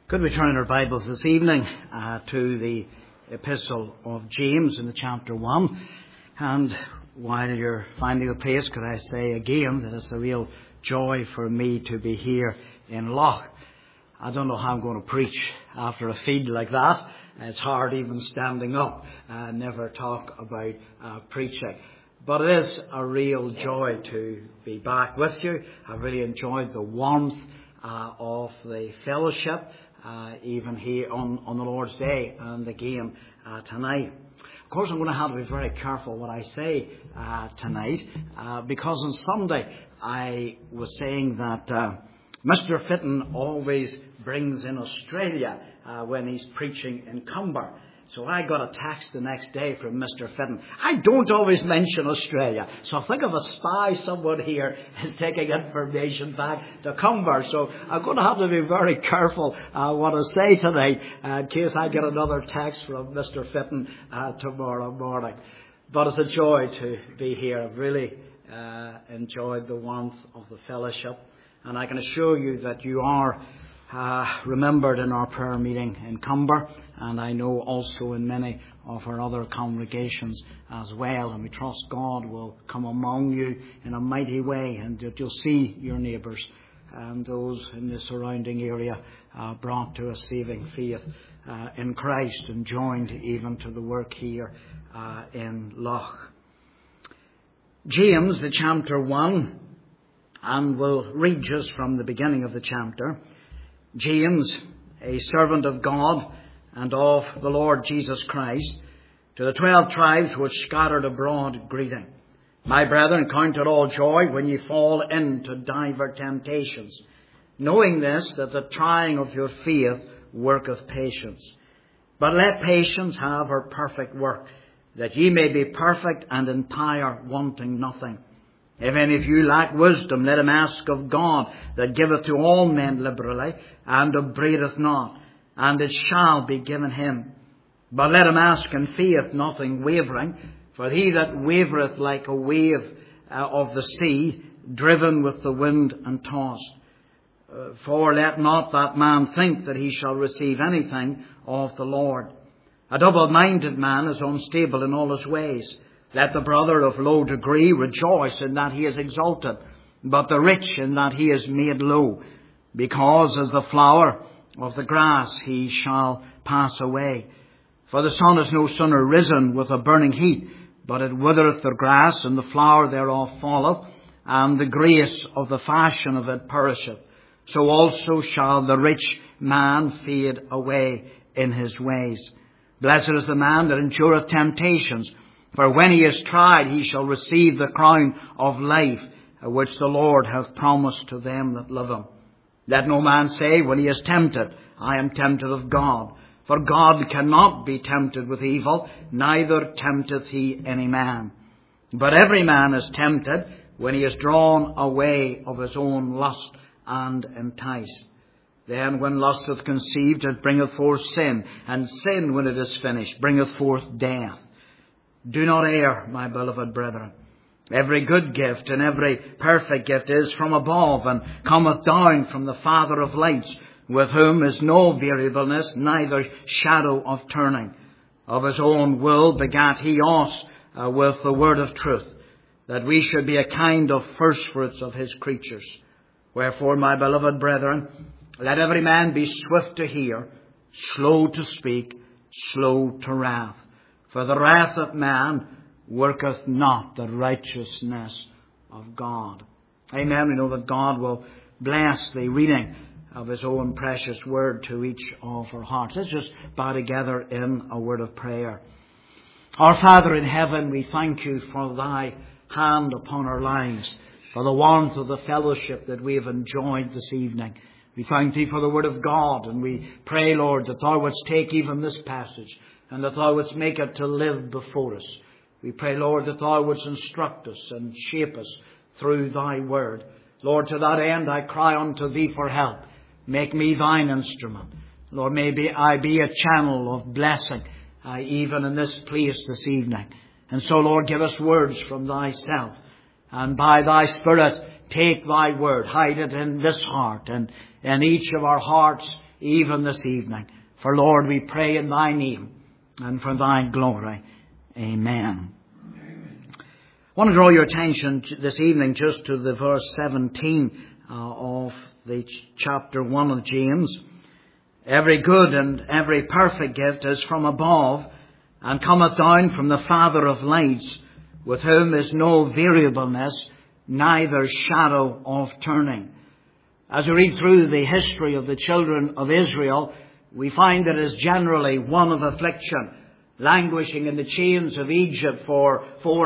Could we turn our Bibles this evening to the Epistle of James in the chapter 1. And while you're finding a place, could I say again that it's a real joy for me to be here in Loch. I don't know how I'm going to preach after a field like that. It's hard even standing up. I never talk about preaching. But it is a real joy to be back with you. I've really enjoyed the warmth of the fellowship, even here on the Lord's Day and again tonight. Of course, I'm going to have to be very careful what I say tonight, because on Sunday I was saying that Mr. Fitton always brings in Australia when he's preaching in Cumber. So I got a text the next day from Mr. Fitton. I don't always mention Australia. So think of a spy, someone here is taking information back to Cumber. So I'm going to have to be very careful what I say tonight in case I get another text from Mr. Fitton tomorrow morning. But it's a joy to be here. I've really enjoyed the warmth of the fellowship. And I can assure you that you are remembered in our prayer meeting in Cumber, and I know also in many of our other congregations as well. And we trust God will come among you in a mighty way, and that you'll see your neighbours and those in the surrounding area brought to a saving faith in Christ and joined even to the work here in Loch. James, the chapter 1, and we'll read just from the beginning of the chapter. James, a servant of God and of the Lord Jesus Christ, to the 12 tribes which scattered abroad, greeting. My brethren, count it all joy when ye fall into divers temptations, knowing this, that the trying of your faith worketh patience. But let patience have her perfect work, that ye may be perfect and entire, wanting nothing. If any of you lack wisdom, let him ask of God, that giveth to all men liberally, and upbraideth not, and it shall be given him. But let him ask in faith, nothing wavering. For he that wavereth like a wave of the sea, driven with the wind and tossed. For let not that man think that he shall receive anything of the Lord. A double-minded man is unstable in all his ways. Let the brother of low degree rejoice in that he is exalted, but the rich in that he is made low, because as the flower of the grass he shall pass away. For the sun is no sooner risen with a burning heat, but it withereth the grass, and the flower thereof falleth, and the grace of the fashion of it perisheth. So also shall the rich man fade away in his ways. Blessed is the man that endureth temptations, for when he is tried, he shall receive the crown of life, which the Lord hath promised to them that love him. Let no man say when he is tempted, I am tempted of God. For God cannot be tempted with evil, neither tempteth he any man. But every man is tempted when he is drawn away of his own lust and enticed. Then when lust hath conceived, it bringeth forth sin, and sin, when it is finished, bringeth forth death. Do not err, my beloved brethren. Every good gift and every perfect gift is from above, and cometh down from the Father of lights, with whom is no variableness, neither shadow of turning. Of his own will begat he us with the word of truth, that we should be a kind of firstfruits of his creatures. Wherefore, my beloved brethren, let every man be swift to hear, slow to speak, slow to wrath. For the wrath of man worketh not the righteousness of God. Amen. We know that God will bless the reading of his own precious word to each of our hearts. Let's just bow together in a word of prayer. Our Father in heaven, we thank you for thy hand upon our lives, for the warmth of the fellowship that we have enjoyed this evening. We thank thee for the word of God, and we pray, Lord, that thou wouldst take even this passage, and that thou wouldst make it to live before us. We pray, Lord, that thou wouldst instruct us and shape us through thy word. Lord, to that end I cry unto thee for help. Make me thine instrument. Lord, maybe I be a channel of blessing, even in this place this evening. And so, Lord, give us words from thyself. And by thy Spirit, take thy word, hide it in this heart and in each of our hearts even this evening. For Lord, we pray in Thy name and for Thy glory. Amen. I want to draw your attention this evening just to the verse 17 of the chapter 1 of James. Every good and every perfect gift is from above, and cometh down from the Father of lights, with whom is no variableness, neither shadow of turning. As we read through the history of the children of Israel, we find that it is generally one of affliction, languishing in the chains of Egypt for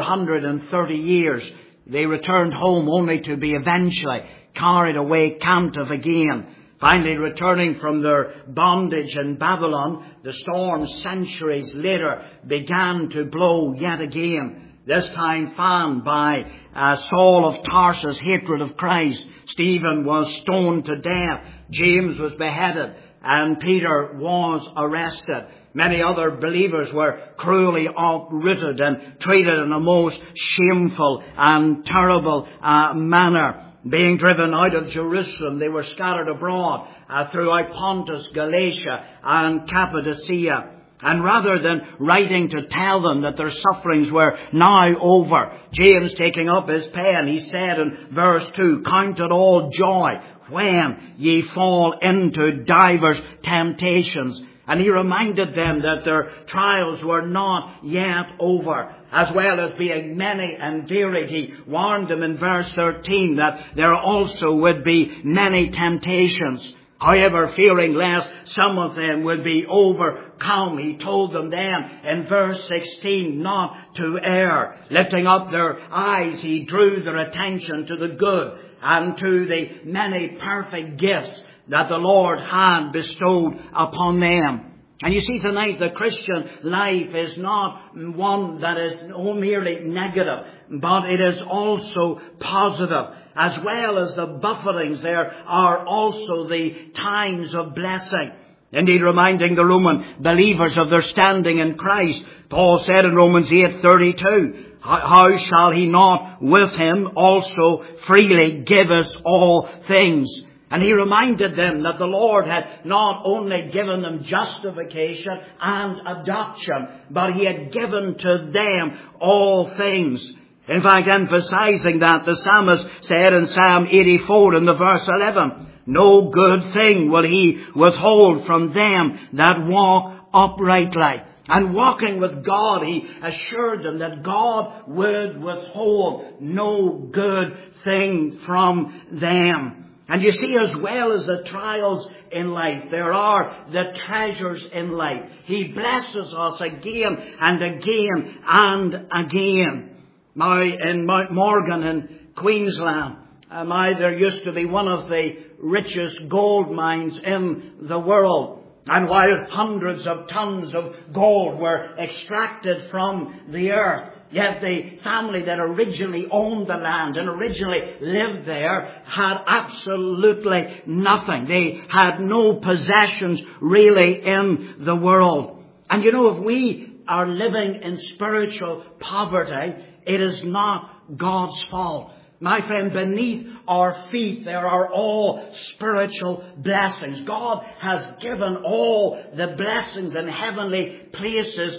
430 years. They returned home only to be eventually carried away captive again. Finally returning from their bondage in Babylon, the storm centuries later began to blow yet again. This time fanned by Saul of Tarsus' hatred of Christ. Stephen was stoned to death. James was beheaded. And Peter was arrested. Many other believers were cruelly uprooted and treated in a most shameful and terrible manner. Being driven out of Jerusalem, they were scattered abroad throughout Pontus, Galatia and Cappadocia. And rather than writing to tell them that their sufferings were now over, James, taking up his pen, he said in verse 2, "Count it all joy when ye fall into divers temptations." And he reminded them that their trials were not yet over. As well as being many and varied, he warned them in verse 13 that there also would be many temptations. However, fearing lest some of them would be overcome, he told them then in verse 16 not to err. Lifting up their eyes, he drew their attention to the good and to the many perfect gifts that the Lord had bestowed upon them. And you see tonight, the Christian life is not one that is merely negative, but it is also positive. As well as the buffetings, there are also the times of blessing. Indeed, reminding the Roman believers of their standing in Christ, Paul said in Romans 8:32, "How shall he not with him also freely give us all things?" And he reminded them that the Lord had not only given them justification and adoption, but he had given to them all things. In fact, emphasizing that, the psalmist said in Psalm 84 in the verse 11, "No good thing will he withhold from them that walk uprightly." And walking with God, he assured them that God would withhold no good thing from them. And you see, as well as the trials in life, there are the treasures in life. He blesses us again and again and again. Now, in Mount Morgan in Queensland, there used to be one of the richest gold mines in the world. And while hundreds of tons of gold were extracted from the earth, yet the family that originally owned the land and originally lived there had absolutely nothing. They had no possessions really in the world. And you know, if we are living in spiritual poverty, it is not God's fault. My friend, beneath our feet there are all spiritual blessings. God has given all the blessings in heavenly places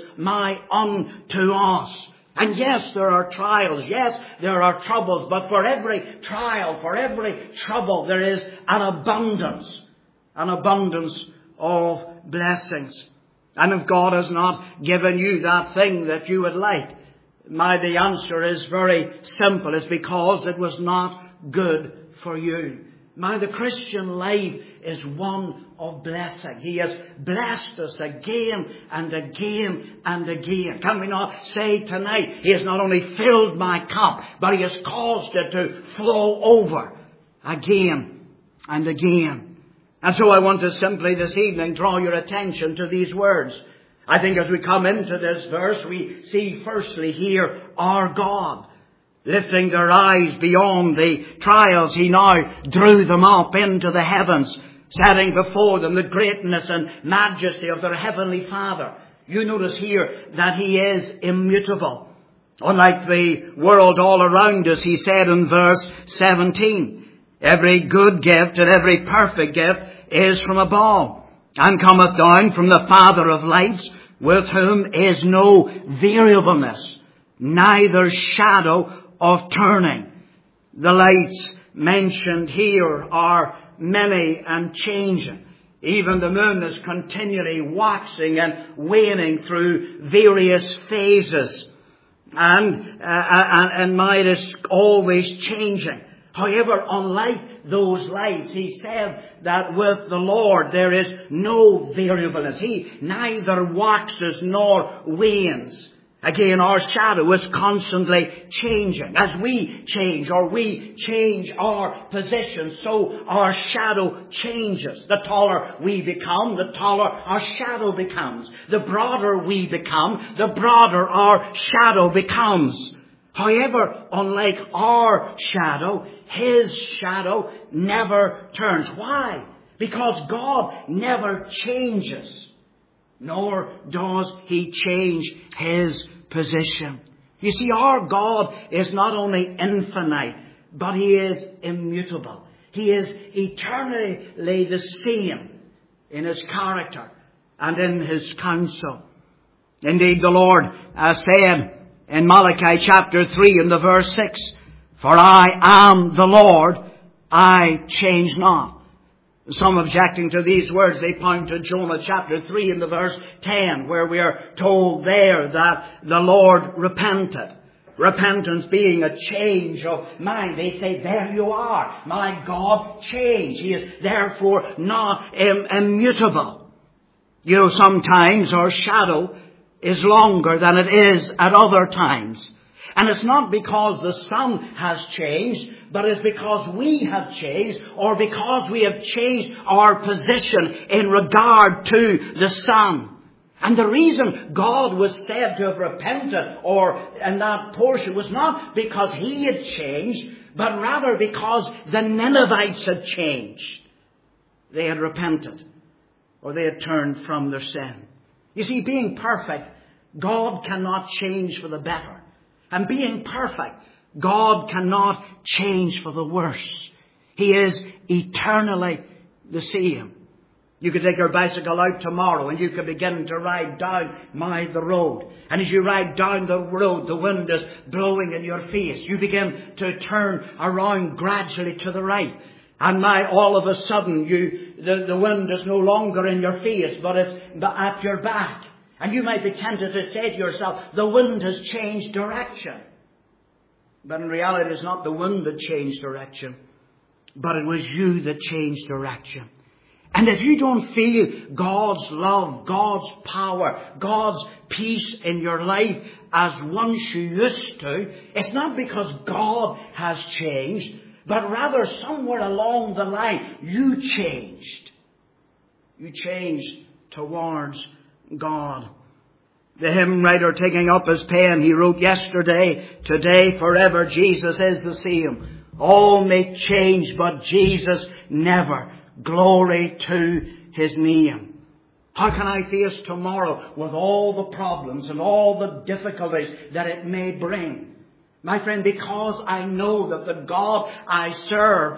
unto us. And yes, there are trials. Yes, there are troubles. But for every trial, for every trouble, there is an abundance of blessings. And if God has not given you that thing that you would like, the answer is very simple. It's because it was not good for you. The Christian life is one of blessing. He has blessed us again and again and again. Can we not say tonight, He has not only filled my cup, but He has caused it to flow over again and again. And so I want to simply this evening draw your attention to these words. I think as we come into this verse, we see firstly here our God. Lifting their eyes beyond the trials, He now drew them up into the heavens, setting before them the greatness and majesty of their Heavenly Father. You notice here that He is immutable. Unlike the world all around us, He said in verse 17, every good gift and every perfect gift is from above. and cometh down from the Father of lights, with whom is no variableness, neither shadow of turning. The lights mentioned here are many and changing. Even the moon is continually waxing and waning through various phases. And night is always changing. However, unlike those lights, he said that with the Lord there is no variableness. He neither waxes nor wanes. Again, our shadow is constantly changing. As we change, or we change our position, so our shadow changes. The taller we become, the taller our shadow becomes. The broader we become, the broader our shadow becomes. However, unlike our shadow, His shadow never turns. Why? Because God never changes, nor does He change His position. You see, our God is not only infinite, but He is immutable. He is eternally the same in His character and in His counsel. Indeed, the Lord said in Malachi chapter 3 and the verse 6, "For I am the Lord, I change not." Some objecting to these words, they point to Jonah chapter 3 and the verse 10, where we are told there that the Lord repented. Repentance being a change of mind. They say, there you are. My God changed. He is therefore not immutable. You know, sometimes our shadow is longer than it is at other times. And it's not because the sun has changed, but it's because we have changed, or because we have changed our position in regard to the sun. And the reason God was said to have repented, or in that portion, was not because He had changed, but rather because the Ninevites had changed. They had repented, or they had turned from their sin. You see, being perfect, God cannot change for the better. And being perfect, God cannot change for the worse. He is eternally the same. You could take your bicycle out tomorrow and you could begin to ride down the road. And as you ride down the road, the wind is blowing in your face. You begin to turn around gradually to the right. And all of a sudden, the wind is no longer in your face, but it's at your back. And you might be tempted to say to yourself, the wind has changed direction. But in reality, it's not the wind that changed direction, but it was you that changed direction. And if you don't feel God's love, God's power, God's peace in your life as once you used to, it's not because God has changed, but rather somewhere along the line, you changed. You changed towards God. The hymn writer, taking up his pen, he wrote, "Yesterday, today, forever, Jesus is the same. All may change, but Jesus never. Glory to His name." How can I face tomorrow with all the problems and all the difficulties that it may bring? My friend, because I know that the God I serve,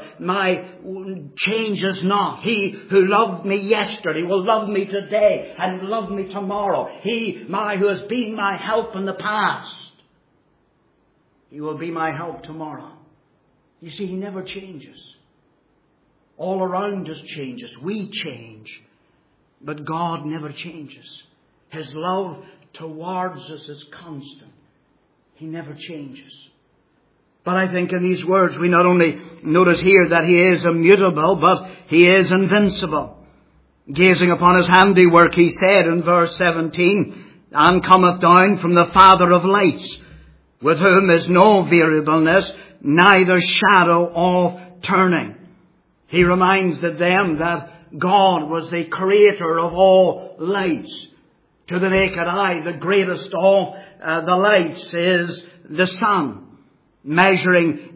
changes not. He who loved me yesterday will love me today and love me tomorrow. He who has been my help in the past, He will be my help tomorrow. You see, He never changes. All around us changes. We change. But God never changes. His love towards us is constant. He never changes. But I think in these words we not only notice here that He is immutable, but He is invincible. Gazing upon His handiwork, He said in verse 17, "And cometh down from the Father of lights, with whom is no variableness, neither shadow of turning." He reminds them that God was the creator of all lights. To the naked eye, the greatest of all the lights is the sun, measuring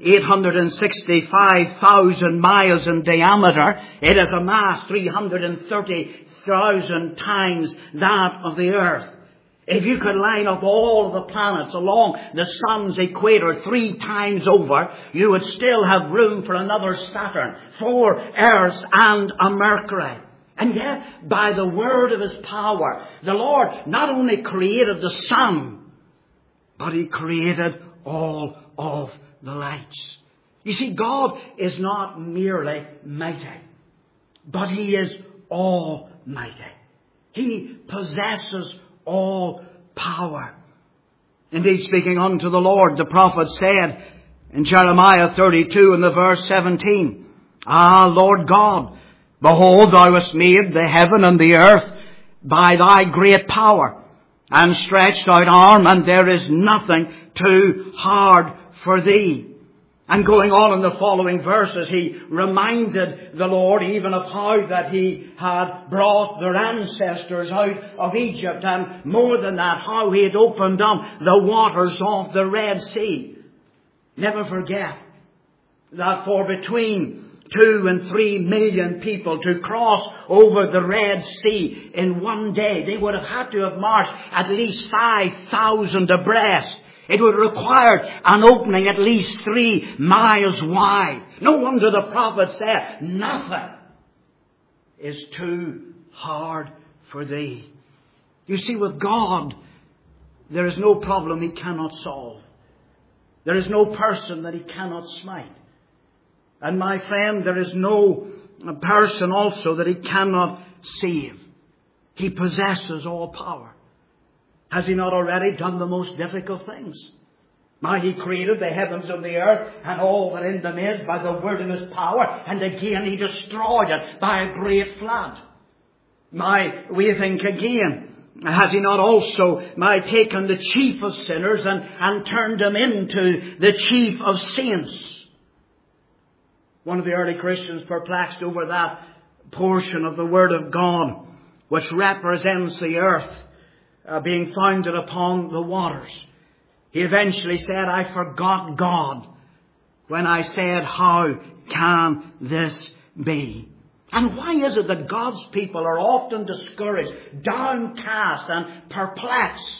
865,000 miles in diameter. It is a mass 330,000 times that of the earth. If you could line up all the planets along the sun's equator 3 times over, you would still have room for another Saturn, 4 Earths and a Mercury. And yet, by the word of His power, the Lord not only created the sun, but He created all of the lights. You see, God is not merely mighty, but He is almighty. He possesses all power. Indeed, speaking unto the Lord, the prophet said in Jeremiah 32 and the verse 17, Ah, Lord God, behold, Thou hast made the heaven and the earth by Thy great power, and stretched out arm, and there is nothing too hard for Thee. And going on in the following verses, he reminded the Lord even of how that He had brought their ancestors out of Egypt, and more than that, how He had opened up the waters of the Red Sea. Never forget that for between 2 and 3 million people to cross over the Red Sea in one day, they would have had to have marched at least 5,000 abreast. It would require an opening at least 3 miles wide. No wonder the prophet said, nothing is too hard for Thee. You see, with God, there is no problem He cannot solve. There is no person that He cannot smite. And my friend, there is no person also that He cannot save. He possesses all power. Has He not already done the most difficult things? Now He created the heavens and the earth and all that in them is by the word of His power, and again He destroyed it by a great flood. Now we think again, has He not also taken the chief of sinners and turned him into the chief of saints? One of the early Christians, perplexed over that portion of the Word of God which represents the earth being founded upon the waters, he eventually said, I forgot God when I said, how can this be? And why is it that God's people are often discouraged, downcast and perplexed?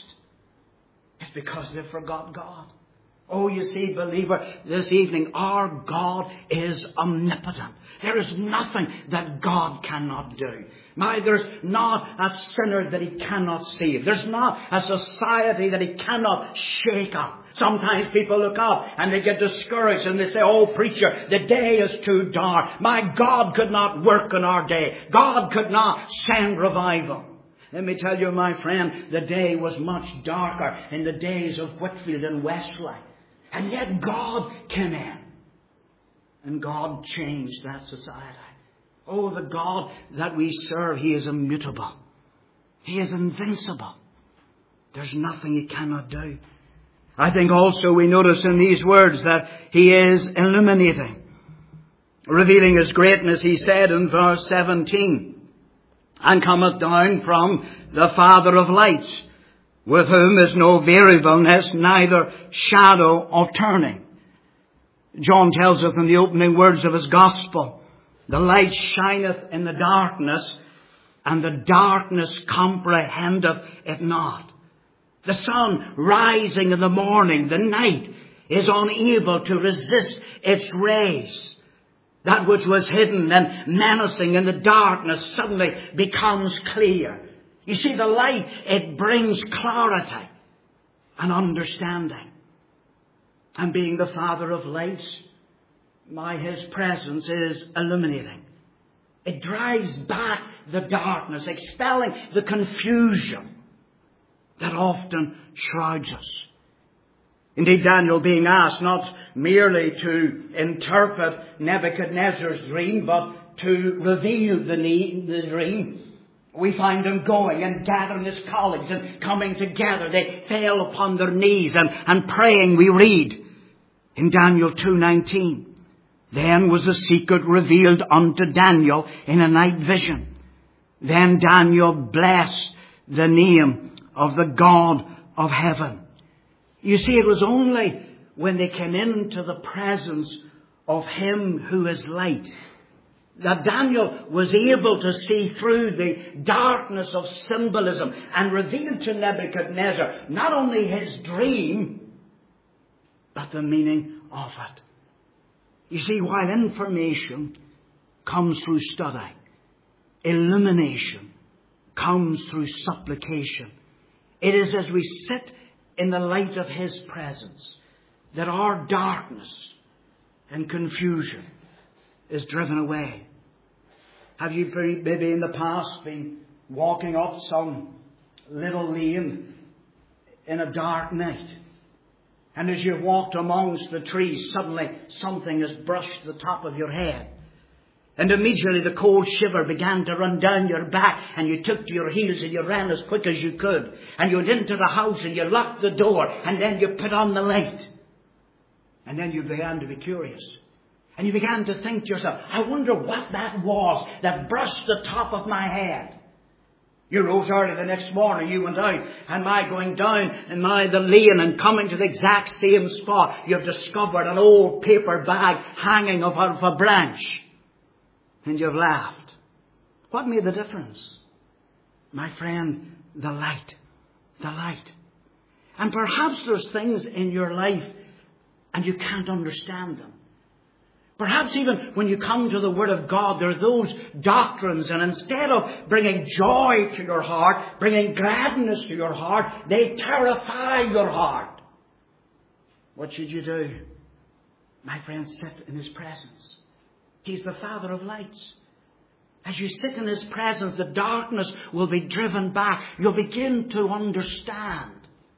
It's because they forgot God. Oh, you see, believer, this evening, our God is omnipotent. There is nothing that God cannot do. There's not a sinner that He cannot save. There's not a society that He cannot shake up. Sometimes people look up and they get discouraged and they say, oh, preacher, the day is too dark. My God could not work in our day. God could not send revival. Let me tell you, my friend, the day was much darker in the days of Whitfield and Wesley. And yet God came in. And God changed that society. Oh, the God that we serve, He is immutable. He is invincible. There's nothing He cannot do. I think also we notice in these words that He is illuminating. Revealing His greatness, He said in verse 17, and cometh down from the Father of lights, with whom is no variableness, neither shadow of turning. John tells us in the opening words of his Gospel, the light shineth in the darkness, and the darkness comprehendeth it not. The sun rising in the morning, the night is unable to resist its rays. That which was hidden and menacing in the darkness suddenly becomes clear. You see, the light, it brings clarity and understanding. And being the Father of lights, His presence is illuminating. It drives back the darkness, expelling the confusion that often shrouds us. Indeed, Daniel being asked not merely to interpret Nebuchadnezzar's dream, but to reveal the dream, we find him going and gathering his colleagues and coming together. They fell upon their knees and praying, we read in Daniel 2:19. Then was the secret revealed unto Daniel in a night vision. Then Daniel blessed the name of the God of heaven. You see, it was only when they came into the presence of Him who is light that Daniel was able to see through the darkness of symbolism and reveal to Nebuchadnezzar not only his dream, but the meaning of it. You see, while information comes through study, illumination comes through supplication. It is as we sit in the light of His presence that our darkness and confusion is driven away. Have you maybe in the past been walking up some little lane in a dark night, and as you've walked amongst the trees, suddenly something has brushed the top of your head, and immediately the cold shiver began to run down your back, and you took to your heels and you ran as quick as you could, and you went into the house and you locked the door, and then you put on the light, and then you began to be curious. And you began to think to yourself, I wonder what that was that brushed the top of my head. You rose early the next morning, you went out, and by going down in the lane and coming to the exact same spot, you've discovered an old paper bag hanging off a branch. And you've laughed. What made the difference? My friend, the light. The light. And perhaps there's things in your life and you can't understand them. Perhaps even when you come to the Word of God, there are those doctrines, and instead of bringing joy to your heart, bringing gladness to your heart, they terrify your heart. What should you do? My friend, sit in His presence. He's the Father of lights. As you sit in His presence, the darkness will be driven back. You'll begin to understand.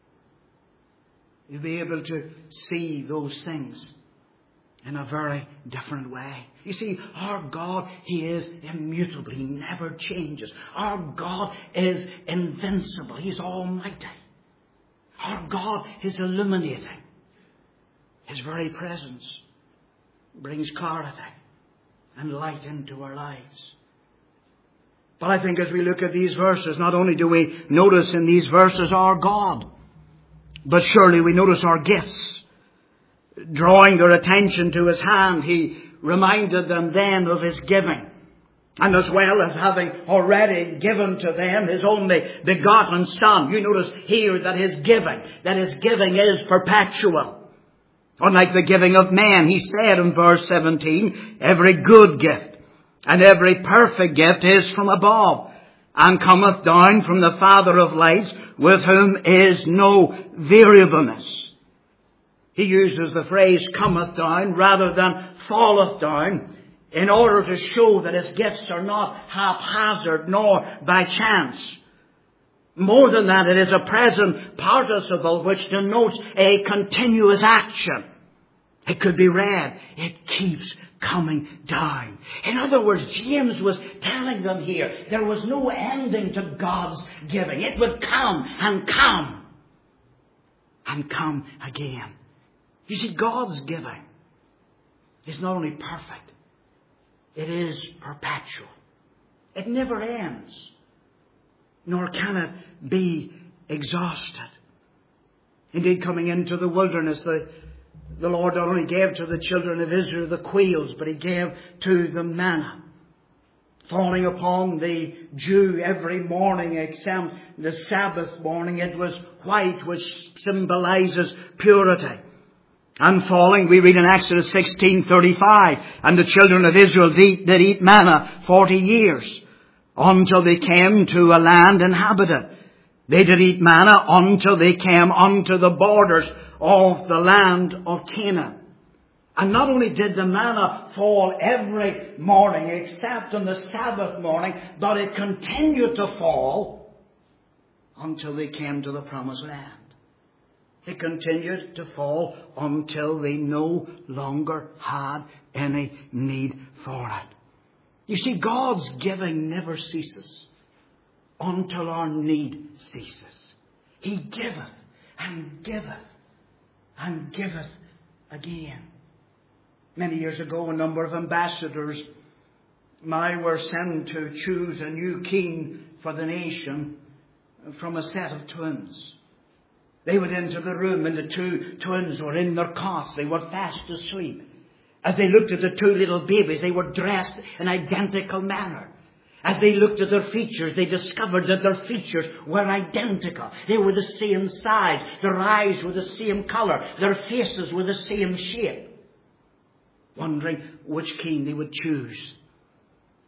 You'll be able to see those things in a very different way. You see, our God, He is immutable. He never changes. Our God is invincible. He's almighty. Our God is illuminating. His very presence brings clarity and light into our lives. But I think as we look at these verses, not only do we notice in these verses our God, but surely we notice our gifts. Drawing their attention to His hand, He reminded them then of His giving. And as well as having already given to them His only begotten Son, you notice here that His giving is perpetual. Unlike the giving of man, He said in verse 17, every good gift and every perfect gift is from above, and cometh down from the Father of lights, with whom is no variableness. He uses the phrase cometh down rather than falleth down in order to show that His gifts are not haphazard nor by chance. More than that, it is a present participle which denotes a continuous action. It could be read, it keeps coming down. In other words, James was telling them here, there was no ending to God's giving. It would come and come and come again. You see, God's giving is not only perfect, it is perpetual. It never ends, nor can it be exhausted. Indeed, coming into the wilderness, the Lord not only gave to the children of Israel the quails, but He gave to them manna, falling upon the dew every morning except the Sabbath morning. It was white, which symbolizes purity. And falling, we read in Exodus 16:35, and the children of Israel did eat manna 40 years, until they came to a land inhabited. They did eat manna until they came unto the borders of the land of Canaan. And not only did the manna fall every morning, except on the Sabbath morning, but it continued to fall until they came to the promised land. It continued to fall until they no longer had any need for it. You see, God's giving never ceases until our need ceases. He giveth and giveth and giveth again. Many years ago, a number of ambassadors were sent to choose a new king for the nation from a set of twins. They went into the room and the two twins were in their cots. They were fast asleep. As they looked at the two little babies, they were dressed in identical manner. As they looked at their features, they discovered that their features were identical. They were the same size. Their eyes were the same color. Their faces were the same shape. Wondering which king they would choose.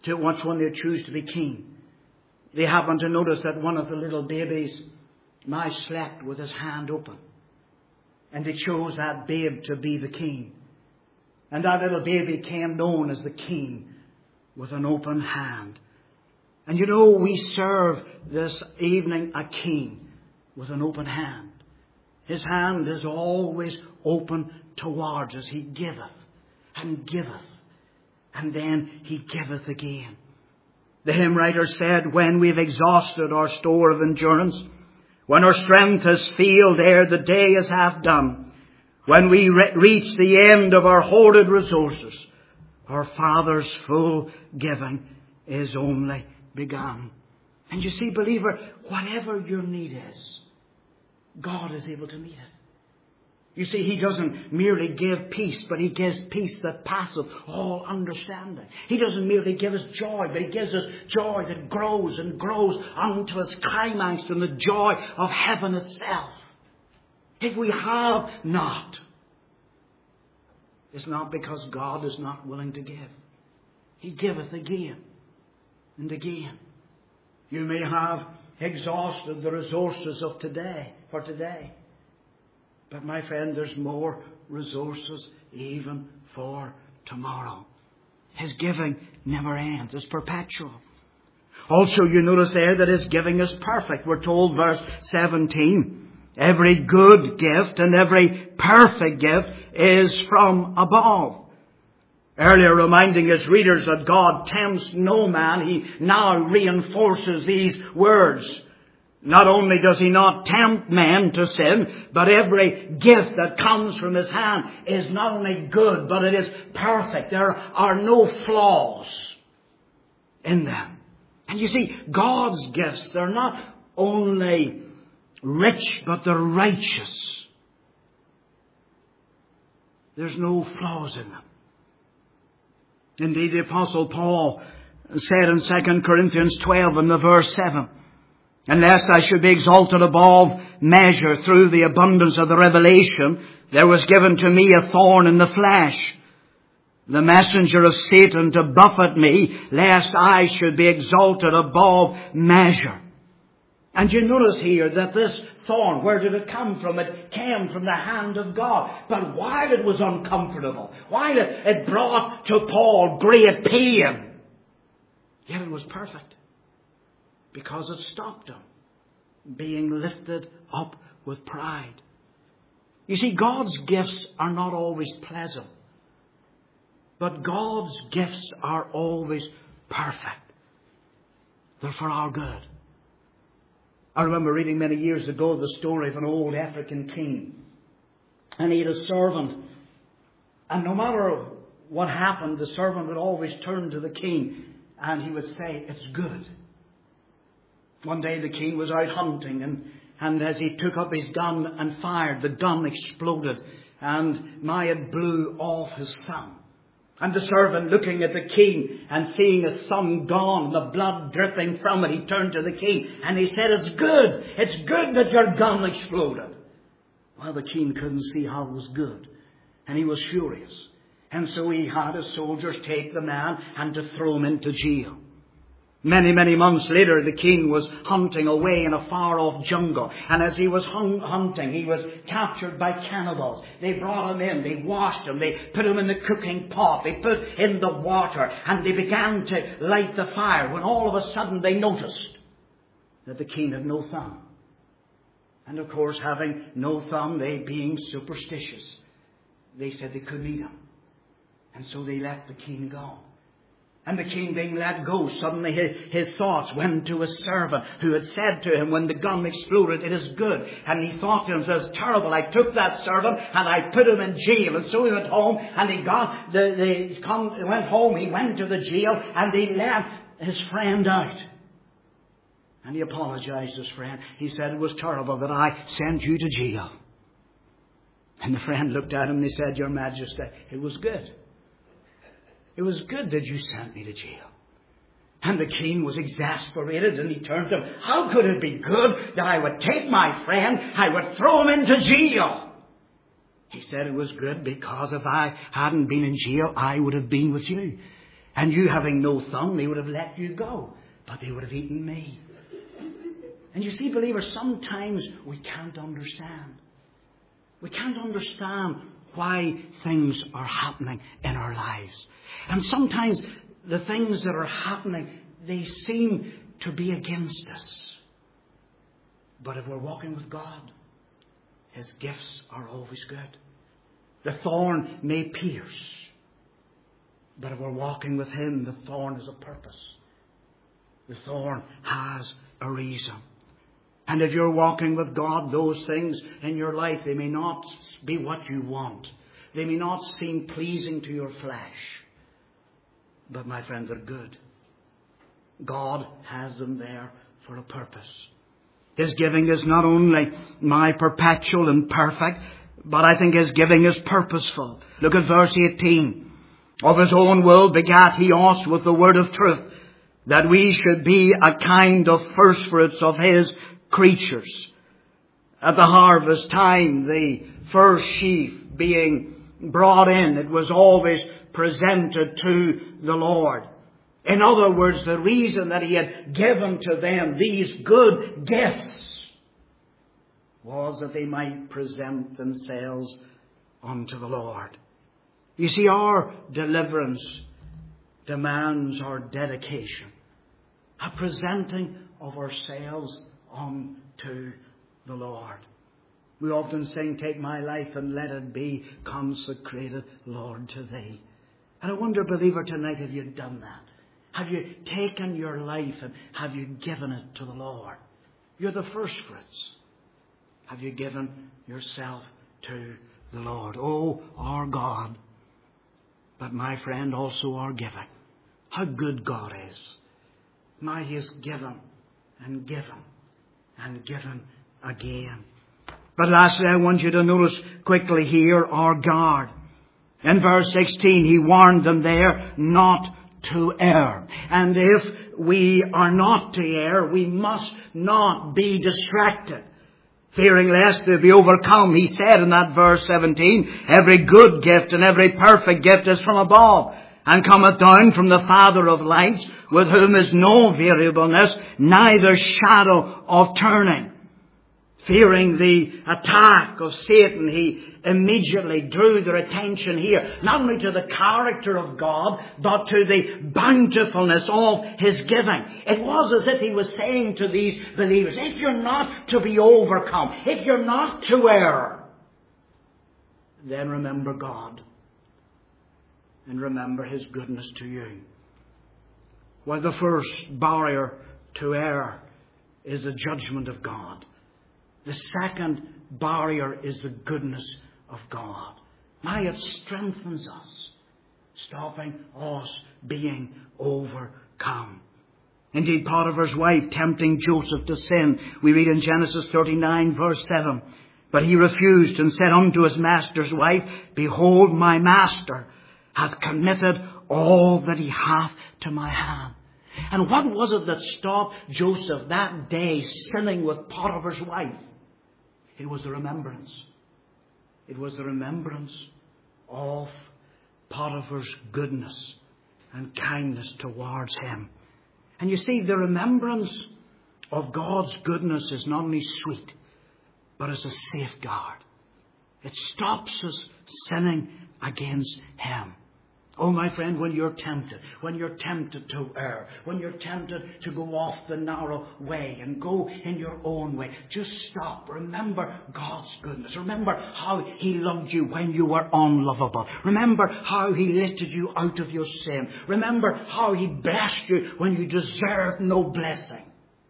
to which one they choose to be king. They happened to notice that one of the little babies now slept with his hand open. And they chose that babe to be the king. And that little baby came known as the king with an open hand. And you know, we serve this evening a king with an open hand. His hand is always open towards us. He giveth and giveth, and then He giveth again. The hymn writer said, when we've exhausted our store of endurance, when our strength has failed ere the day is half done, when we reach the end of our hoarded resources, our Father's full giving is only begun. And you see, believer, whatever your need is, God is able to meet it. You see, He doesn't merely give peace, but He gives peace that passeth all understanding. He doesn't merely give us joy, but He gives us joy that grows and grows unto its climax in the joy of heaven itself. If we have not, it's not because God is not willing to give. He giveth again and again. You may have exhausted the resources of today, for today. But my friend, there's more resources even for tomorrow. His giving never ends. It's perpetual. Also, you notice there that His giving is perfect. We're told, verse 17, every good gift and every perfect gift is from above. Earlier reminding his readers that God tempts no man, he now reinforces these words. Not only does He not tempt men to sin, but every gift that comes from His hand is not only good, but it is perfect. There are no flaws in them. And you see, God's gifts, they're not only rich, but they're righteous. There's no flaws in them. Indeed, the Apostle Paul said in 2 Corinthians 12 and the verse 7, unless I should be exalted above measure through the abundance of the revelation, there was given to me a thorn in the flesh, the messenger of Satan to buffet me, lest I should be exalted above measure. And you notice here that this thorn, where did it come from? It came from the hand of God. But while it was uncomfortable, while it brought to Paul great pain, yet it was perfect. Because it stopped him being lifted up with pride. You see, God's gifts are not always pleasant. But God's gifts are always perfect. They're for our good. I remember reading many years ago the story of an old African king. And he had a servant. And no matter what happened, the servant would always turn to the king and he would say, it's good. One day the king was out hunting, and as he took up his gun and fired, the gun exploded and it blew off his thumb. And the servant, looking at the king and seeing his thumb gone, the blood dripping from it, he turned to the king and he said, it's good. It's good that your gun exploded. Well, the king couldn't see how it was good, and he was furious. And so he had his soldiers take the man and to throw him into jail. Many, many months later, the king was hunting away in a far-off jungle. And as he was hunting, he was captured by cannibals. They brought him in, they washed him, they put him in the cooking pot, they put in the water, and they began to light the fire, when all of a sudden they noticed that the king had no thumb. And of course, having no thumb, they being superstitious, they said they couldn't eat him. And so they let the king go. And the king being let go, suddenly his thoughts went to a servant who had said to him when the gun exploded, it is good. And he thought to himself, it's terrible. I took that servant and I put him in jail. And so he went home and he went home, he went to the jail and he let his friend out. And he apologized to his friend. He said, it was terrible that I sent you to jail. And the friend looked at him and he said, Your Majesty, it was good. It was good that you sent me to jail. And the king was exasperated and he turned to him. How could it be good that I would take my friend, I would throw him into jail? He said it was good because if I hadn't been in jail, I would have been with you. And you having no thumb, they would have let you go. But they would have eaten me. And you see, believers, sometimes we can't understand. We can't understand why things are happening in our lives. And sometimes the things that are happening, they seem to be against us. But if we're walking with God, His gifts are always good. The thorn may pierce. But if we're walking with Him, the thorn has a purpose. The thorn has a reason. And if you're walking with God, those things in your life, they may not be what you want. They may not seem pleasing to your flesh. But my friend, they're good. God has them there for a purpose. His giving is not only my perpetual and perfect, but I think His giving is purposeful. Look at verse 18. Of His own will begat He us with the word of truth, that we should be a kind of firstfruits of His creatures. At the harvest time, the first sheaf being brought in, it was always presented to the Lord. In other words, the reason that He had given to them these good gifts was that they might present themselves unto the Lord. You see, our deliverance demands our dedication, a presenting of ourselves unto the Lord. We often sing, take my life and let it be consecrated, Lord, to Thee. And I wonder, believer, tonight, have you done that? Have you taken your life and have you given it to the Lord? You're the first fruits. Have you given yourself to the Lord? Oh, our God. But my friend, also our giving. How good God is. Now He has given and given and given again. But lastly, I want you to notice quickly here our guard. In verse 16, He warned them there not to err. And if we are not to err, we must not be distracted, fearing lest they be overcome. He said in that verse 17, every good gift and every perfect gift is from above, and cometh down from the Father of lights, with whom is no variableness, neither shadow of turning. Fearing the attack of Satan, he immediately drew their attention here, not only to the character of God, but to the bountifulness of His giving. It was as if he was saying to these believers, if you're not to be overcome, if you're not to err, then remember God and remember His goodness to you. Well, the first barrier to error is the judgment of God. The second barrier is the goodness of God. Now it strengthens us, stopping us being overcome. Indeed, Potiphar's wife tempting Joseph to sin. We read in Genesis 39 verse 7. But he refused and said unto his master's wife, behold, my master hath committed all that he hath to my hand. And what was it that stopped Joseph that day sinning with Potiphar's wife? It was the remembrance. It was the remembrance of Potiphar's goodness and kindness towards him. And you see, the remembrance of God's goodness is not only sweet, but is a safeguard. It stops us sinning against Him. Oh, my friend, when you're tempted to err, when you're tempted to go off the narrow way and go in your own way, just stop. Remember God's goodness. Remember how He loved you when you were unlovable. Remember how He lifted you out of your sin. Remember how He blessed you when you deserved no blessing.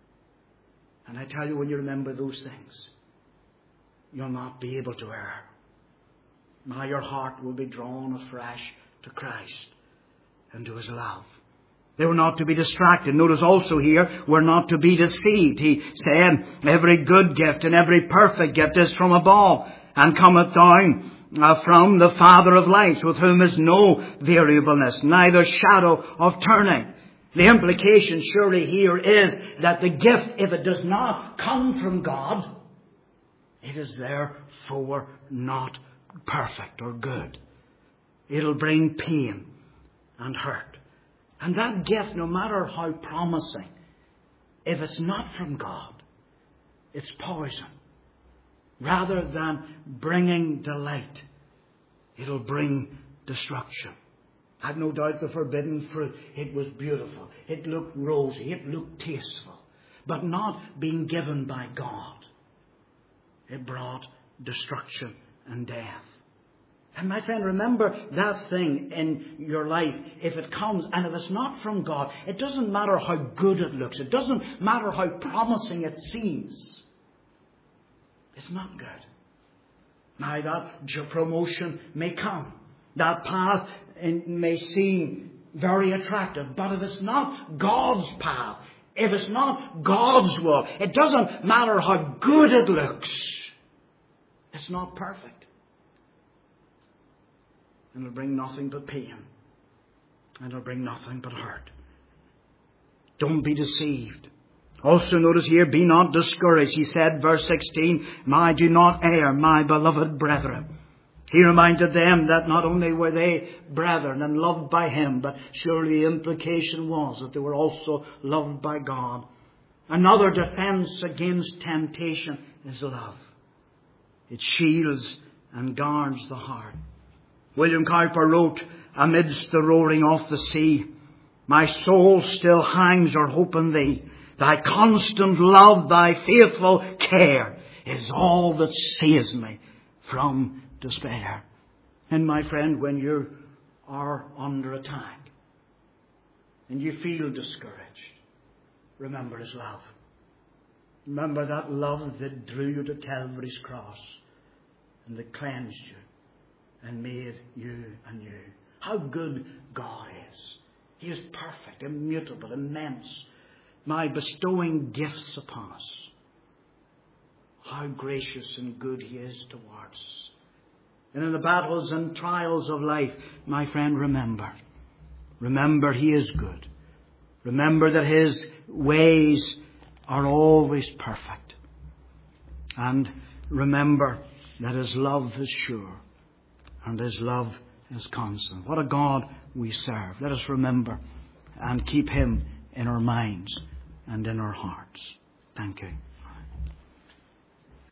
And I tell you, when you remember those things, you'll not be able to err. Now your heart will be drawn afresh to Christ and to His love. They were not to be distracted. Notice also here, we're not to be deceived. He said, every good gift and every perfect gift is from above, and cometh down from the Father of lights, with whom is no variableness, neither shadow of turning. The implication surely here is that the gift, if it does not come from God, it is therefore not perfect or good. It'll bring pain and hurt. And that gift, no matter how promising, if it's not from God, it's poison. Rather than bringing delight, it'll bring destruction. I've no doubt the forbidden fruit, it was beautiful. It looked rosy. It looked tasteful. But not being given by God. It brought destruction and death. And my friend, remember that thing in your life. If it comes and if it's not from God, it doesn't matter how good it looks. It doesn't matter how promising it seems. It's not good. Now that promotion may come. That path may seem very attractive. But if it's not God's path, if it's not God's will, it doesn't matter how good it looks. It's not perfect. And it'll bring nothing but pain. And it'll bring nothing but hurt. Don't be deceived. Also notice here, be not discouraged. He said, verse 16, do not err, my beloved brethren. He reminded them that not only were they brethren and loved by Him, but surely the implication was that they were also loved by God. Another defense against temptation is love. It shields and guards the heart. William Cowper wrote, amidst the roaring of the sea, my soul still hangs her hope in Thee. Thy constant love, Thy faithful care is all that saves me from despair. And my friend, when you are under attack and you feel discouraged, remember His love. Remember that love that drew you to Calvary's cross and that cleansed you and made you anew. How good God is. He is perfect, immutable, immense, my bestowing gifts upon us. How gracious and good He is towards us. And in the battles and trials of life, my friend, remember He is good. Remember that His ways are always perfect. And remember that His love is sure and His love is constant. What a God we serve. Let us remember and keep Him in our minds and in our hearts. Thank you.